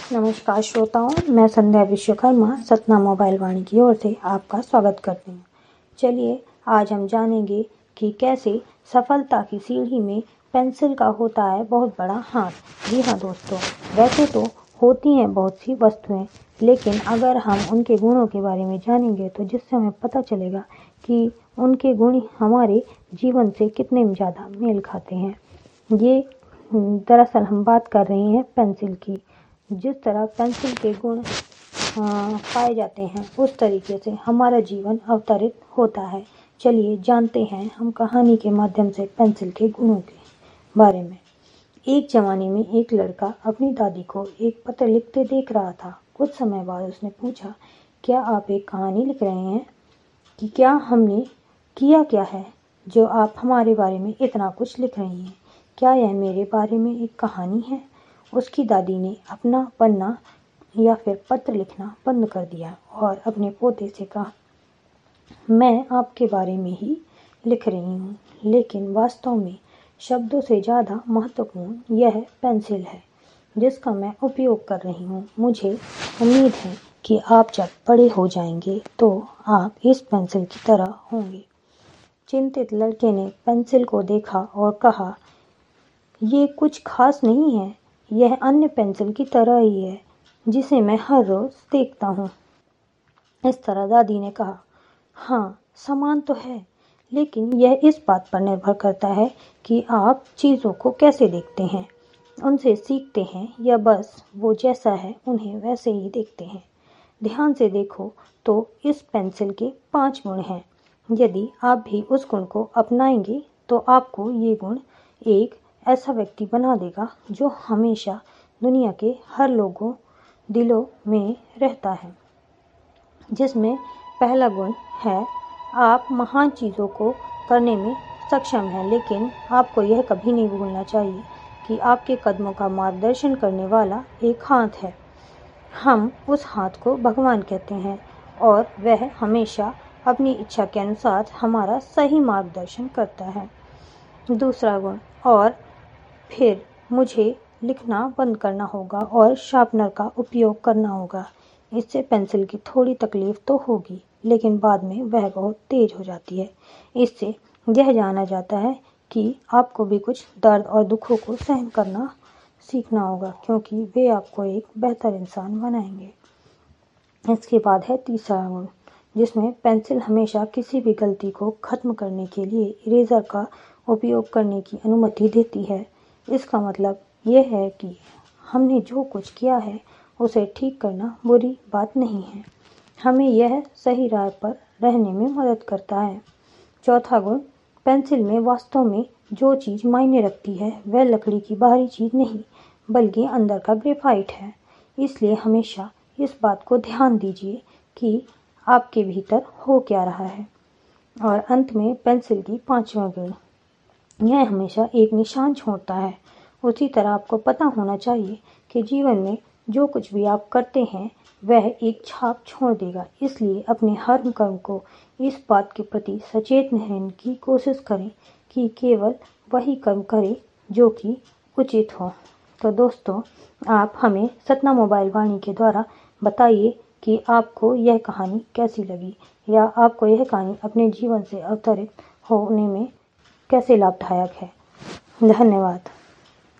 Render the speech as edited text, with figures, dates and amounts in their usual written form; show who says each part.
Speaker 1: नमस्कार श्रोताओं, मैं संध्या विश्वकर्मा सतना मोबाइल वाणी की ओर से आपका स्वागत करती हूँ। चलिए आज हम जानेंगे कि कैसे सफलता की सीढ़ी में पेंसिल का होता है बहुत बड़ा हाथ। जी हाँ दोस्तों, वैसे तो होती हैं बहुत सी वस्तुएं, लेकिन अगर हम उनके गुणों के बारे में जानेंगे तो जिससे हमें पता चलेगा कि उनके गुण हमारे जीवन से कितने ज़्यादा मेल खाते हैं। ये दरअसल हम बात कर रहे हैं पेंसिल की। जिस तरह पेंसिल के गुण पाए जाते हैं उस तरीके से हमारा जीवन अवतरित होता है। चलिए जानते हैं हम कहानी के माध्यम से पेंसिल के गुणों के बारे में। एक जमाने में एक लड़का अपनी दादी को एक पत्र लिखते देख रहा था। कुछ समय बाद उसने पूछा, क्या आप एक कहानी लिख रहे हैं? कि क्या हमने किया क्या है जो आप हमारे बारे में इतना कुछ लिख रही हैं? क्या यह मेरे बारे में एक कहानी है? उसकी दादी ने अपना पन्ना या फिर पत्र लिखना बंद कर दिया और अपने पोते से कहा, मैं आपके बारे में ही लिख रही हूँ, लेकिन वास्तव में शब्दों से ज़्यादा महत्वपूर्ण यह पेंसिल है जिसका मैं उपयोग कर रही हूँ। मुझे उम्मीद है कि आप जब बड़े हो जाएंगे तो आप इस पेंसिल की तरह होंगे। चिंतित लड़के ने पेंसिल को देखा और कहा, ये कुछ खास नहीं है, यह अन्य पेंसिल की तरह ही है जिसे मैं हर रोज देखता हूँ। इस तरह दादी ने कहा, हाँ समान तो है, लेकिन यह इस बात पर निर्भर करता है कि आप चीज़ों को कैसे देखते हैं, उनसे सीखते हैं या बस वो जैसा है उन्हें वैसे ही देखते हैं। ध्यान से देखो तो इस पेंसिल के 5 गुण हैं। यदि आप भी उस गुण को अपनाएंगे तो आपको ये गुण एक ऐसा व्यक्ति बना देगा जो हमेशा दुनिया के हर लोगों दिलों में रहता है। जिसमें पहला गुण है, आप महान चीज़ों को करने में सक्षम हैं, लेकिन आपको यह कभी नहीं भूलना चाहिए कि आपके कदमों का मार्गदर्शन करने वाला एक हाथ है। हम उस हाथ को भगवान कहते हैं और वह हमेशा अपनी इच्छा के अनुसार हमारा सही मार्गदर्शन करता है। दूसरा गुण, और फिर मुझे लिखना बंद करना होगा और शार्पनर का उपयोग करना होगा। इससे पेंसिल की थोड़ी तकलीफ तो होगी, लेकिन बाद में वह बहुत तेज हो जाती है। इससे यह जाना जाता है कि आपको भी कुछ दर्द और दुखों को सहन करना सीखना होगा, क्योंकि वे आपको एक बेहतर इंसान बनाएंगे। इसके बाद है तीसरा गुण, जिसमें पेंसिल हमेशा किसी भी गलती को खत्म करने के लिए इरेजर का उपयोग करने की अनुमति देती है। इसका मतलब यह है कि हमने जो कुछ किया है उसे ठीक करना बुरी बात नहीं है। हमें यह सही राह पर रहने में मदद करता है। चौथा गुण, पेंसिल में वास्तव में जो चीज़ मायने रखती है वह लकड़ी की बाहरी चीज़ नहीं, बल्कि अंदर का ग्रेफाइट है। इसलिए हमेशा इस बात को ध्यान दीजिए कि आपके भीतर हो क्या रहा है। और अंत में पेंसिल की 5वां गुण, यह हमेशा एक निशान छोड़ता है। उसी तरह आपको पता होना चाहिए कि जीवन में जो कुछ भी आप करते हैं वह एक छाप छोड़ देगा। इसलिए अपने हर कर्म को इस बात के प्रति सचेत रहने की कोशिश करें कि केवल वही कर्म करें जो कि उचित हो। तो दोस्तों, आप हमें सतना मोबाइल वाणी के द्वारा बताइए कि आपको यह कहानी कैसी लगी, या आपको यह कहानी अपने जीवन से अवतरित होने में कैसे लाभदायक है। धन्यवाद।